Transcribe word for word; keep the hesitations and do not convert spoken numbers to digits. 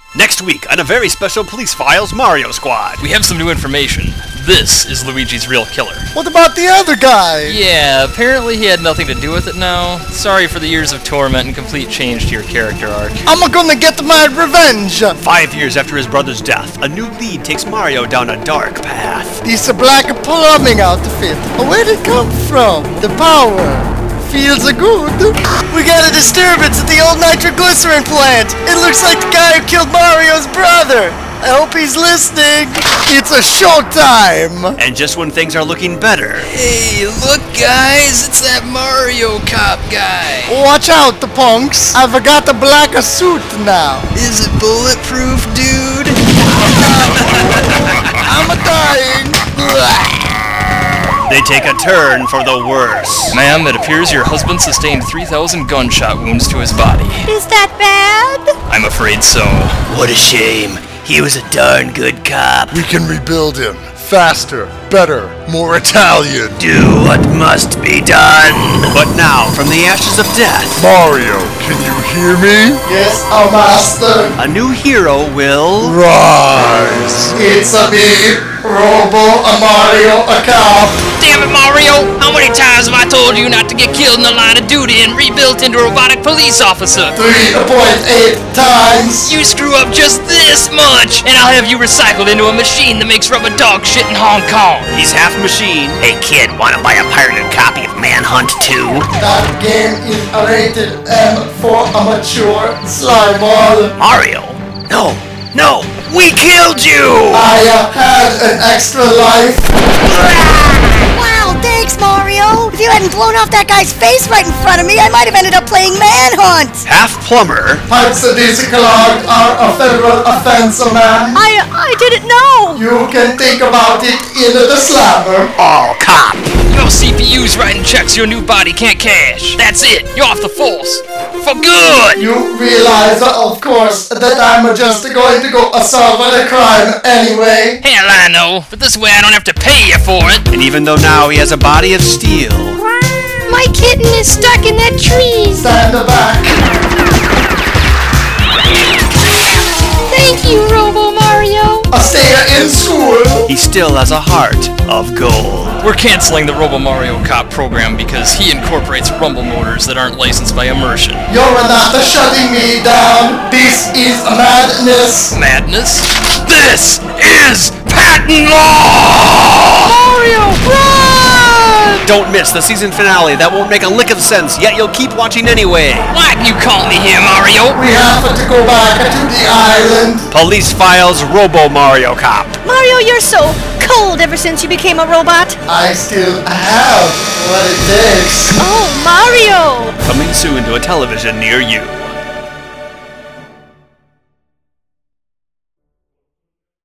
Next week on a very special Police Files Mario Squad. We have some new information. This is Luigi's real killer. What about the other guy? Yeah, apparently he had nothing to do with it now. Sorry for the years of torment and complete change to your character arc. I'm gonna get my revenge! Five years after his brother's death, a new lead takes Mario down a dark path. This black plumbing outfit, where'd it come from? The power feels good. We got a disturbance at the old nitroglycerin plant. It looks like the guy who killed Mario's brother. I hope he's listening. It's a showtime. And just when things are looking better. Hey, look guys, it's that Mario Cop guy. Watch out, the punks. I've got a black suit now. Is it bulletproof, dude? I'm dying. They take a turn for the worse. Ma'am, it appears your husband sustained three thousand gunshot wounds to his body. Is that bad? I'm afraid so. What a shame. He was a darn good cop. We can rebuild him. Faster, better, more Italian. Do what must be done. But now, from the ashes of death, Mario, can you hear me? Yes, our master. a new hero will Rise. It's a me, Robo, a Mario, a cop. Damn it, Mario! How many times have I told you not to get killed in the line of duty and rebuilt into a robotic police officer? three point eight times. You screw up just this much, and I'll have you recycled into a machine that makes rubber dog shit in Hong Kong. He's half machine. Hey kid, wanna buy a pirated copy of Manhunt two? That game is rated M for a mature slime ball. Mario? No, no, we killed you! I uh, had an extra life. Wow, thanks, Mario. If you hadn't blown off that guy's face right in front of me, I might have ended up playing Manhunt. Half plumber. Pipes and clogged are a federal offense, man. I I didn't know. You can think about it in the slammer. All cop. Your C P U's writing checks your new body can't cash. That's it. You're off the force. For good! You realize, of course, that I'm just going to go solve the crime anyway. Hell, I know. But this way I don't have to pay you for it. And even though now he has a body of steel, My kitten is stuck in that tree. Stand back. Thank you, Robo Mario. A stay in school. he still has a heart of gold. We're canceling the Robo Mario Cop program because he incorporates rumble motors that aren't licensed by Immersion. You're not shutting me down. This is madness. Madness? This is patent law! Mario, run! Don't miss the season finale. That won't make a lick of sense, yet you'll keep watching anyway. Why you call me here, Mario? We have to go back to the island. Police Files Robo Mario Cop. Mario, you're so cold ever since you became a robot. I still have what it takes. Oh, Mario! Coming soon to a television near you.